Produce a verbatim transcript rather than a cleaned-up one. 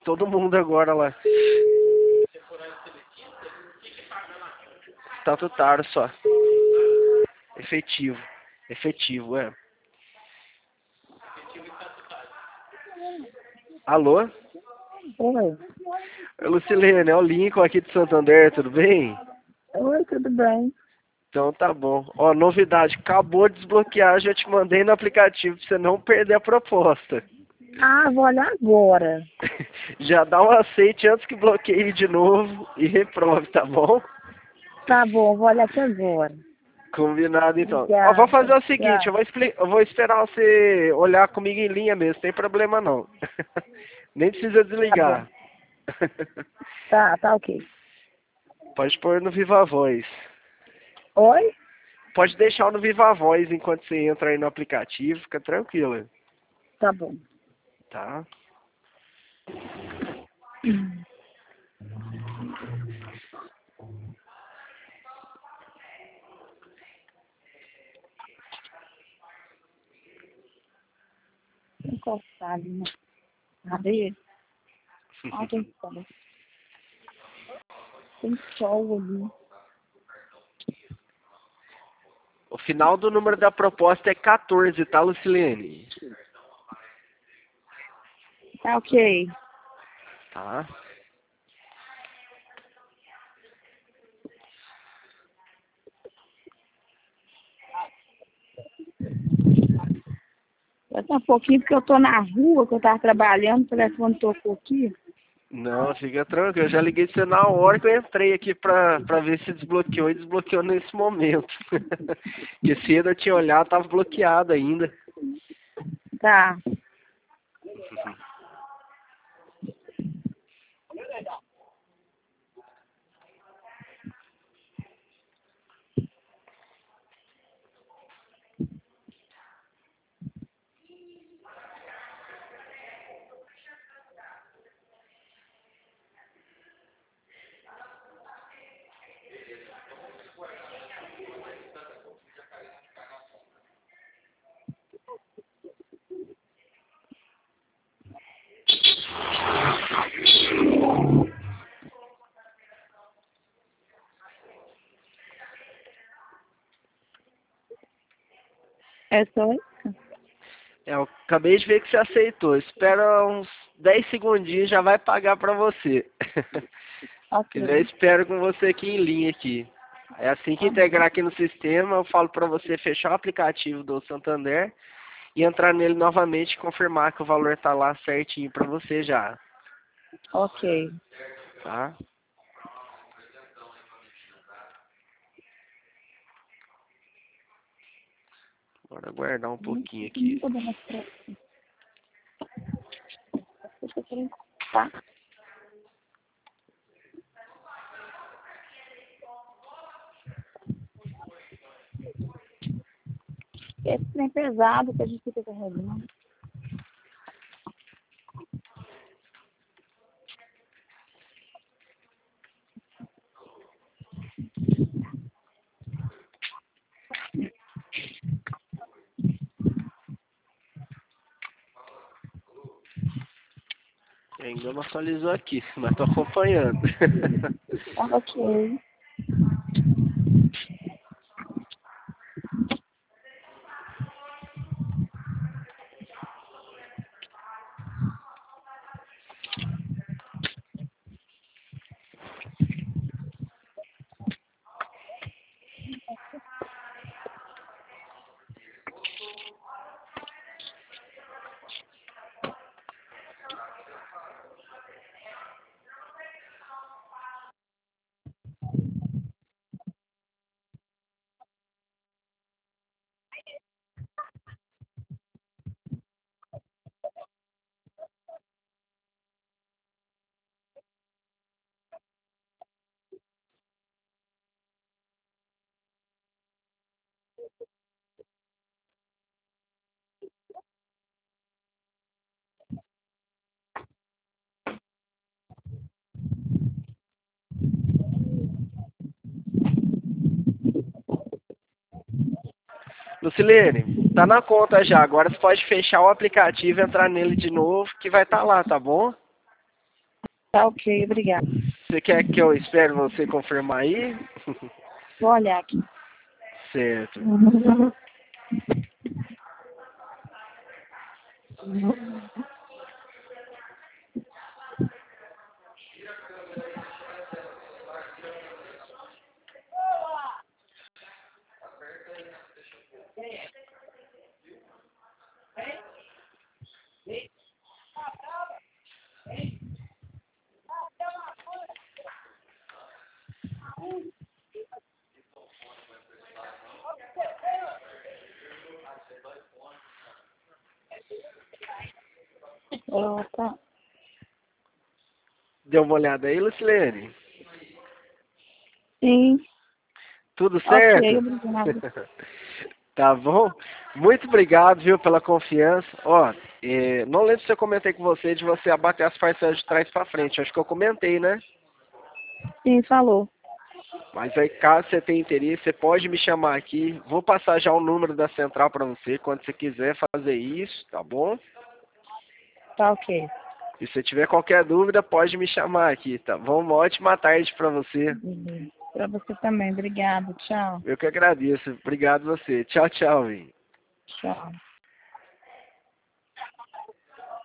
Todo mundo agora lá. Estatutário só. Efetivo. Efetivo, é. Alô? Oi. Oi, Lucilene, é o Lincoln aqui de Santander, tudo bem? Oi, tudo bem? Então tá bom. Ó, novidade, acabou de desbloquear, já te mandei no aplicativo pra você não perder a proposta. Ah, vou olhar agora. Já dá um aceite antes que bloqueie de novo e reprove, tá bom? Tá bom, vou olhar aqui agora. Combinado então. Ó, vou fazer Obrigada. o seguinte, eu Tchau. vou, expli- eu vou esperar você olhar comigo em linha mesmo, sem problema não. Nem precisa Tá bom. desligar. Tá, tá ok. Pode pôr no Viva Voz. Oi? Pode deixar no Viva Voz enquanto você entra aí no aplicativo, fica tranquila, Tá bom. tá? Encostado, né? Cadê? Ah, tem sol. Tem sol ali. O final do número da proposta é quatorze, tá, Lucilene? Tá ok. Tá? Eu tô um pouquinho porque eu tô na rua, que eu tava trabalhando, o telefone tocou aqui. Não, fica tranquilo. Eu já liguei pra você na hora que eu entrei aqui pra, pra ver se desbloqueou e desbloqueou nesse momento. Porque cedo eu tinha olhado, tava bloqueado ainda. Tá. É só isso? É, eu acabei de ver que você aceitou. Espera uns dez segundinhos já vai pagar pra você. Se quiser, Ok. espero com você aqui em linha aqui. É assim que Tá bom. integrar aqui no sistema, eu falo pra você fechar o aplicativo do Santander e entrar nele novamente e confirmar que o valor tá lá certinho pra você já, Ok. tá? Bora aguardar um pouquinho Não aqui. tô dando pra... Deixa eu ver. Tá. Esse trem pesado que a gente fica carregando. Ainda não atualizou aqui, mas tô acompanhando. Ok. Lucilene, tá na conta já. Agora você pode fechar o aplicativo e entrar nele de novo, que vai estar lá, tá bom? Tá ok, obrigada. Você quer que eu espere você confirmar aí? Vou olhar aqui. Certo. Oh, tá. Deu uma olhada aí, Lucilene? Sim. Tudo Ok, certo? obrigada. Tá bom? Muito obrigado, viu, pela confiança. Ó, eh, não lembro se eu comentei com você de você abater as parcelas de trás pra frente. Acho que eu comentei, né? Sim, falou. Mas aí, caso você tenha interesse, você pode me chamar aqui. Vou passar já o número da central para você, quando você quiser fazer isso, tá bom? Tá ok. E se tiver qualquer dúvida, pode me chamar aqui, tá bom? Uma ótima tarde para você. Uhum. Pra você também, obrigada. Tchau. Eu que agradeço. Obrigado você. Tchau, tchau, Vim. Tchau.